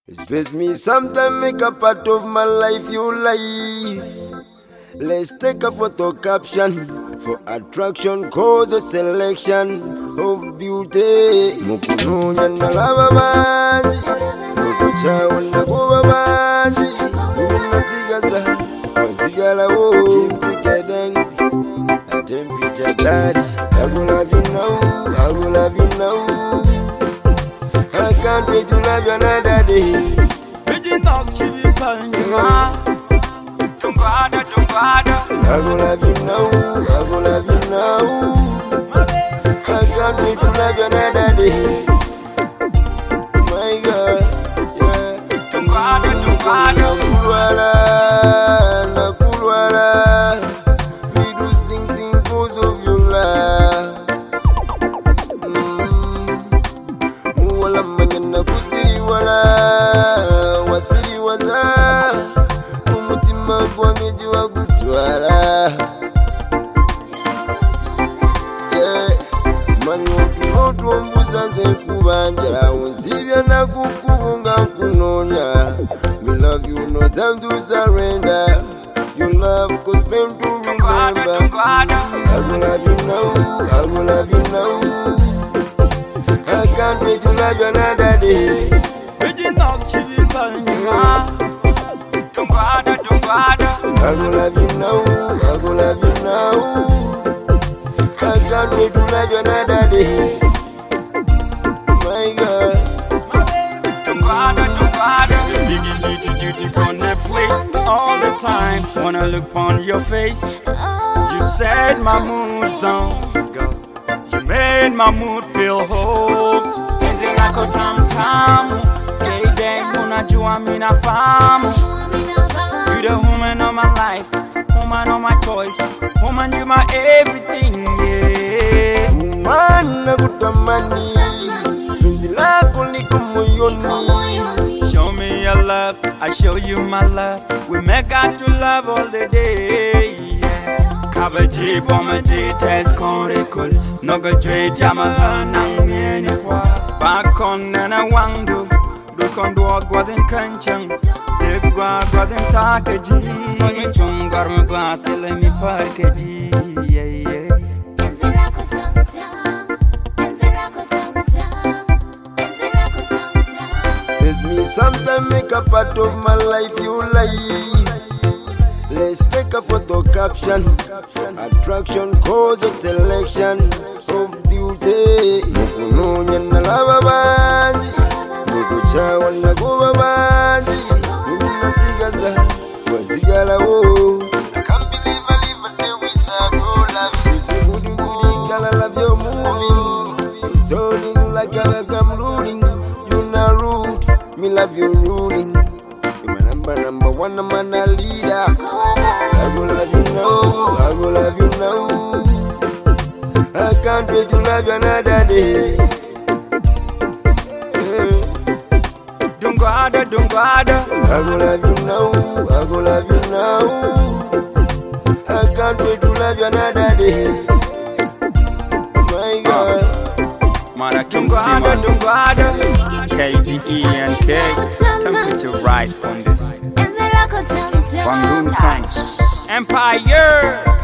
Space me sometime make a part of my life your life. Let's take a photo caption for attraction, cause of selection of beauty. Mukununya na lava banji, mukuchawa na kuba banji. Una sigasa, wasigala wo, kimsikadeng. A temperature touch, I will love you now, I will love you now. I can't wait to love you another day. I will love you now, I will love you now. I can't wait to love you another day. My God, yeah. Nakulwala, we do sing cause of your love. Muwala manyana kusiri wala, wasiri waza. Umutima kwa miji wa kutwala. Manyotu ombuza nze kubanja, unsibya na kukubunga kunonya. We love you, no time to surrender. Your love cause pain to remember. I will love you now, I will love you now. I can't wait to love you another day. I will love you now, I will love you now. I can't wait to love you another day. My God. Duty on the place all the time. Wanna look on your face. You set my mood on go. You made my mood feel whole. Penzi lako tam tamu, Kayden unajua mina famu. You the woman of my life, woman of my choice, woman you my everything, yeah. Woman nakutamani, penzi lako liko moyoni. Show me your love, I show you my love. We make out to love all the day, yeah. Kabaji bomaji test korikul, noga dre jama hanang mieni kwa. Bakon nana wangu, dukon duwa gwadin kanchang. Degwa gwadin takaji, nogi chungar me gwa tele mi parkeji, yeah yeah. There's me sometime make a part of my life your life. Let's take a photo caption. Attraction cause of selection of beauty. Mukununya na lava banji, mukuchawa na kuba banji. Una sigasa, wasigala wo. I can't believe I live a day without your love. You say good girl, I love your moving. It's holding like I'm rooting. You not rude, me love you ruling. You my number one, I'm a leader. I will love you now, I will love you now. I can't wait to love you another day. Dungwada. I will love you now, I will love you now. I can't wait to love you another day. My God. Dungwada. KDE and K. Temperature rise on this. Wangun Kang. Empire.